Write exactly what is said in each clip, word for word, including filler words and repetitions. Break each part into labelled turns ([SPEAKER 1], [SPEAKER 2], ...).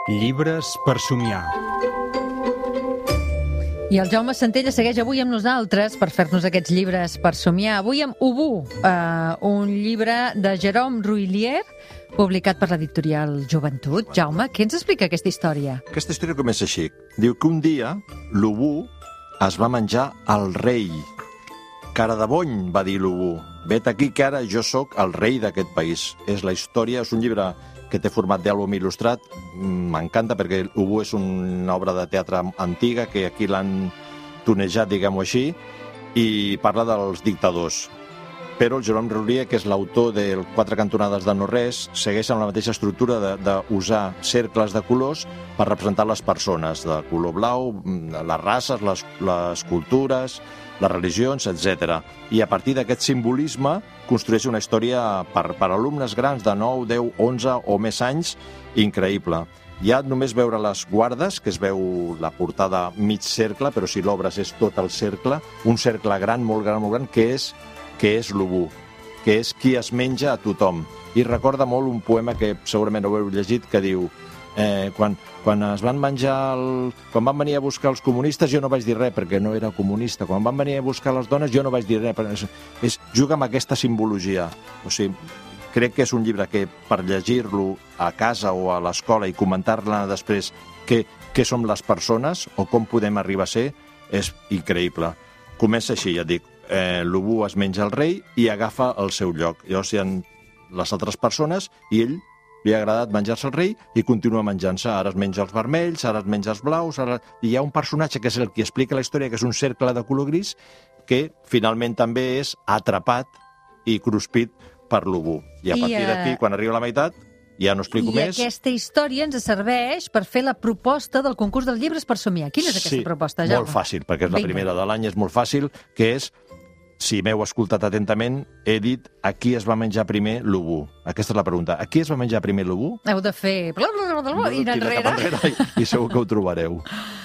[SPEAKER 1] Llibres per somiar.
[SPEAKER 2] I el Jaume Centella segueix avui amb nosaltres per fer-nos aquests llibres per somiar. Avui amb Ubu, eh, un llibre de Jérôme Rouilier, publicat per l'editorial Joventut. Jaume, què ens explica aquesta història?
[SPEAKER 3] Aquesta història comença així. Diu que un dia l'Ubu es va menjar el rei. Cara de bony, va dir l'Ubu. Vet aquí que ara jo sóc el rei d'aquest país. És la història, és un llibre que té format d'àlbum il·lustrat. M'encanta perquè Ubu és una obra de teatre antiga que aquí l'han tonejat, diguem-ho així, i parla dels dictadors. Però el Jérôme Rouilier, que és l'autor de Quatre cantonades de no res, segueix amb la mateixa estructura d'usar cercles de colors per representar les persones, de color blau, les races, les, les cultures, les religions, etcètera. I a partir d'aquest simbolisme construeix una història per, per alumnes grans de nou, deu, onze o més anys, increïble. Ja només veure les guardes, que es veu la portada mig cercle, però si l'obres és tot el cercle, un cercle gran, molt gran, molt gran, que és que és l'Ubu, que és qui es menja a tothom. I recorda molt un poema que segurament ho heu llegit, que diu eh, quan, quan es van menjar el... quan van venir a buscar els comunistes jo no vaig dir res perquè no era comunista, quan van venir a buscar les dones jo no vaig dir res, perquè és, és, juga amb aquesta simbologia. O sigui, crec que és un llibre que per llegir-lo a casa o a l'escola i comentar-ne després què, què som les persones o com podem arribar a ser, és increïble. Comença així, ja et dic, Eh, l'Ubu es menja el rei i agafa el seu lloc. Llavors hi ha les altres persones i ell li ha agradat menjar-se el rei i continua menjant-se. Ara es menja els vermells, ara es menja els blaus, ara... i hi ha un personatge que és el que explica la història, que és un cercle de color gris, que finalment també és atrapat i cruspit per l'Ubu. I a partir d'aquí, quan arriba a la meitat, ja no explico
[SPEAKER 2] I
[SPEAKER 3] més.
[SPEAKER 2] I aquesta història ens serveix per fer la proposta del concurs dels llibres per somiar. Quina és aquesta
[SPEAKER 3] sí,
[SPEAKER 2] proposta, Jaume?
[SPEAKER 3] Molt fàcil, perquè és la
[SPEAKER 2] Vinga.
[SPEAKER 3] primera de l'any, és molt fàcil, que és, si m'heu escoltat atentament, he dit a qui es va menjar primer l'Ubu. Aquesta és la pregunta. A qui es va menjar primer l'Ubu?
[SPEAKER 2] Heu de fer... i anar enrere.
[SPEAKER 3] I, i segur que ho trobareu.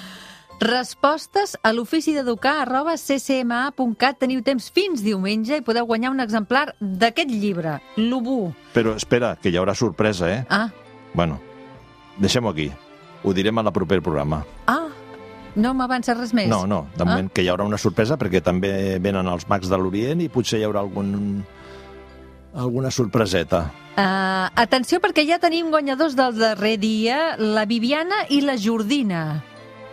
[SPEAKER 2] Respostes a l'ofici d'educar arroba c c m a punt cat. Teniu temps fins diumenge i podeu guanyar un exemplar d'aquest llibre, l'Ubu.
[SPEAKER 3] Però espera, que hi haurà sorpresa, eh?
[SPEAKER 2] Ah.
[SPEAKER 3] Bueno, deixem-ho aquí. Ho direm a la proper programa.
[SPEAKER 2] Ah, no m'avances res més?
[SPEAKER 3] No, no, de moment
[SPEAKER 2] ah?
[SPEAKER 3] que hi haurà una sorpresa perquè també venen els mags de l'Orient i potser hi haurà algun, alguna sorpreseta.
[SPEAKER 2] Uh, atenció, perquè ja tenim guanyadors del darrer dia, la Viviana i la Jordina.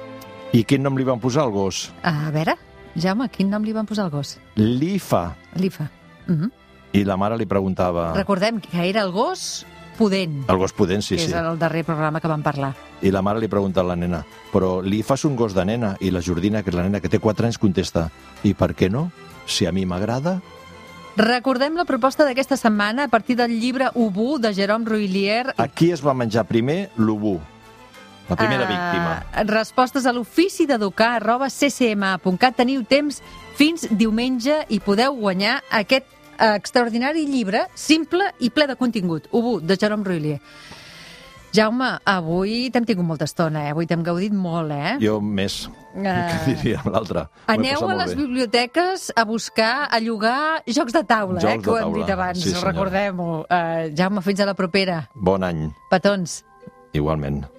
[SPEAKER 3] I quin nom li van posar al gos?
[SPEAKER 2] A veure, Jaume, quin nom li van posar al gos?
[SPEAKER 3] Lifa.
[SPEAKER 2] Lifa. Uh -huh.
[SPEAKER 3] I la mare li preguntava...
[SPEAKER 2] Recordem que era el gos Pudent.
[SPEAKER 3] El gos Pudent, sí,
[SPEAKER 2] que
[SPEAKER 3] sí.
[SPEAKER 2] és el darrer programa que vam parlar.
[SPEAKER 3] I la mare li pregunta a la nena, però Lifa és un gos de nena? I la Jordina, que és la nena que té quatre anys, contesta, i per què no? Si a mi m'agrada...
[SPEAKER 2] Recordem la proposta d'aquesta setmana a partir del llibre Ubu de Jérôme Rouilier.
[SPEAKER 3] A qui es va menjar primer l'Ubu? La primera uh, víctima.
[SPEAKER 2] Respostes a l'ofici d'educar arroba c c m a punt cat. Teniu temps fins diumenge i podeu guanyar aquest extraordinari llibre, simple i ple de contingut. Ubu, de Jérôme Rouilier. Jaume, avui t'hem tingut molta estona, eh? Avui t'hem gaudit molt, eh?
[SPEAKER 3] Jo més, uh, que diria l'altre.
[SPEAKER 2] Aneu a les bé. biblioteques a buscar, a llogar jocs de taula,
[SPEAKER 3] jocs
[SPEAKER 2] eh? Que ho hem
[SPEAKER 3] taula.
[SPEAKER 2] dit abans,
[SPEAKER 3] sí,
[SPEAKER 2] recordem-ho. Uh, Jaume, fins a la propera.
[SPEAKER 3] Bon any.
[SPEAKER 2] Petons.
[SPEAKER 3] Igualment.